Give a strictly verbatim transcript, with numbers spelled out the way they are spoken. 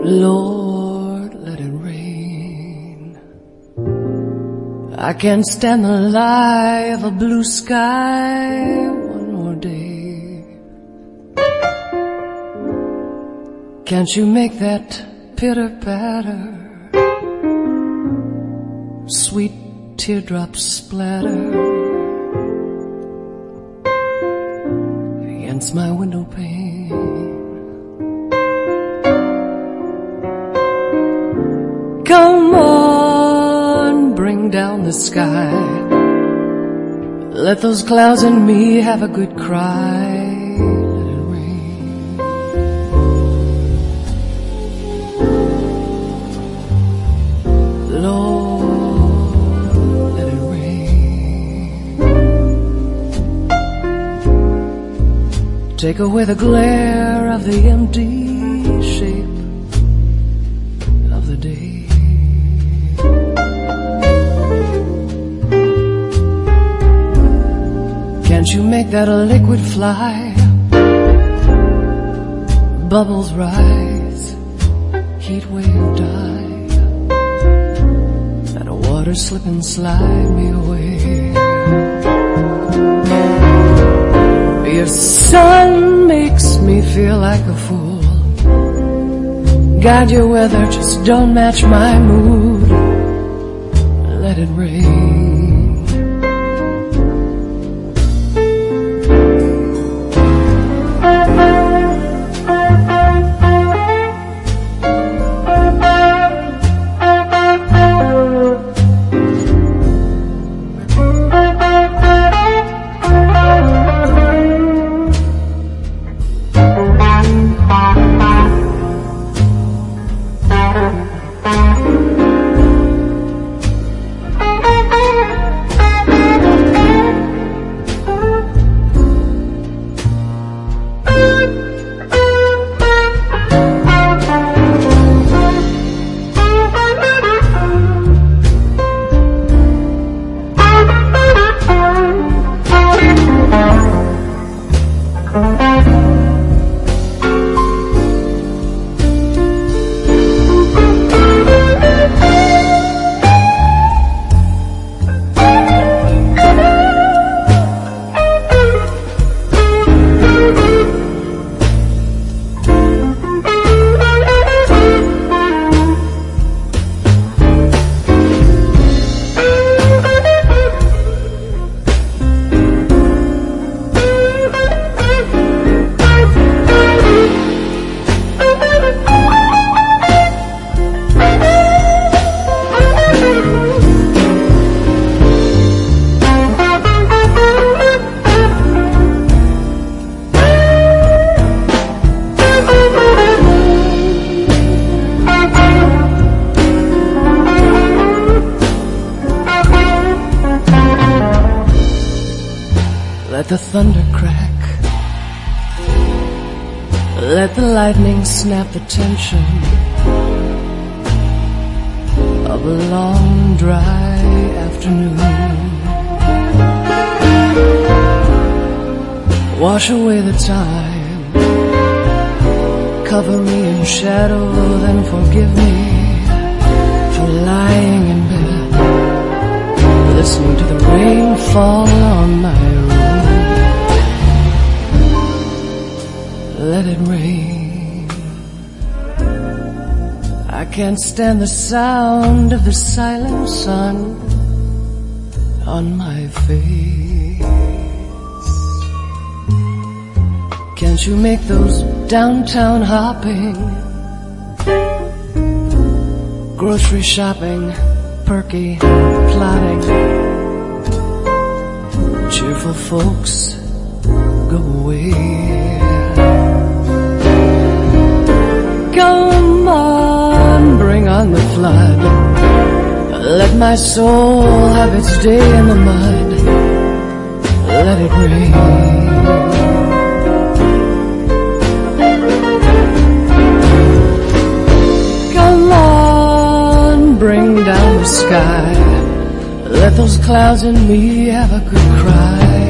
Lord, let it rain. I can't stand the lie of a blue sky one more day. Can't you make that pitter-patter, sweet teardrops splatter against my window pane? Come on, bring down the sky. Let those clouds and me have a good cry. Let it rain. Lord, let it rain. Take away the glare of the empty shape of the day. Can't you make that a liquid fly? Bubbles rise, heat wave die, and a water slip and slide me away. Your sun makes me feel like a fool. God, your weather just don't match my mood. Let it rain. Let the thunder crack, let the lightning snap the tension of a long dry afternoon. Wash away the time, cover me in shadow, then forgive me for lying in bed, listening to the rain fall on my room. Let it rain. I can't stand the sound of the silent sun on my face. Can't you make those downtown hopping, grocery shopping, perky, plotting, cheerful folks go away? Come on, bring on the flood. Let my soul have its day in the mud. Let it rain. Come on, bring down the sky. Let those clouds and me have a good cry.